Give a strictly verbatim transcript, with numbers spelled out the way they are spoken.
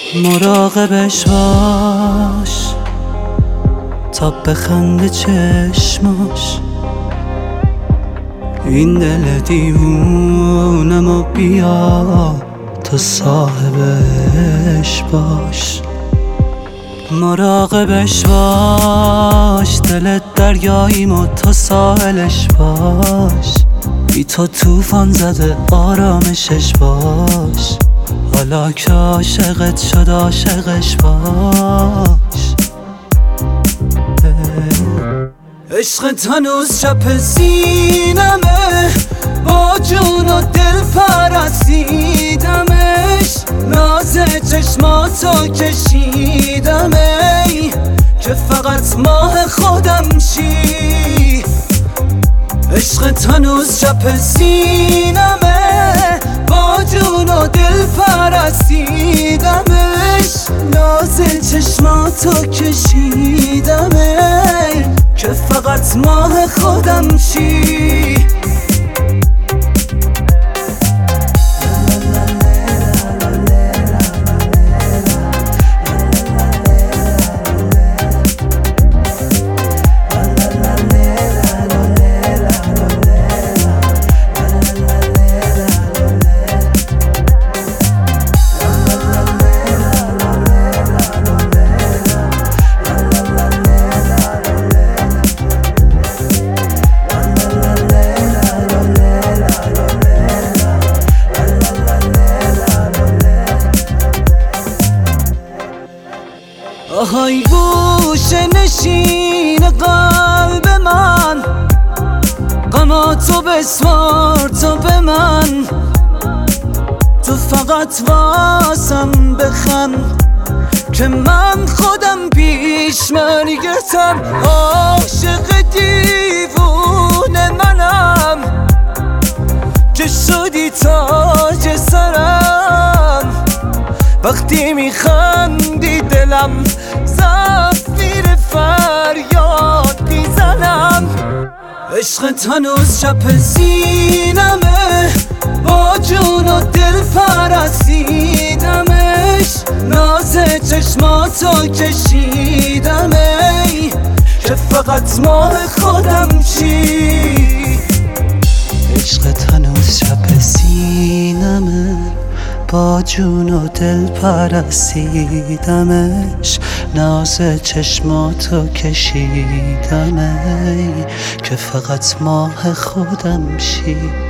مراقبش باش تا بخنده چشماش، این دل دیوونمو بیا تو صاحبش باش. مراقبش باش، دلت دریاییمو تو ساحلش باش، بی تو توفان زده آرامشش باش، حالا که عاشقت شد عاشقش باش. عشقت هنوز چپ سینمه، با جون و دل پرستیدمش، ناز چشماتو کشیدم ای که فقط ماه خودم شی. عشقت هنوز چپ سینمه، با جون و دل پرستیدمش، ناز چشماتو کشیدم ای که فقط ماه خودم شی. آهای گوشه نشین قلب من، غماتو بسوار تو به من، تو فقط واسم بخند که من خودم پیش مرگتم. عاشق دیوونه منم که شدی تاج سرم، وقتی میخندی دلم زفیر فریاد میزنم. عشقت هنوز چپ سینمه، با جون و دل پرستیدمش، ناز چشماتو کشیدم ای که فقط ماه خودم شی. عشقت هنوز چپ سینمه، با جون و دل پرستیدمش، ناز چشماتو کشیدم ای که فقط ماه خودم شی.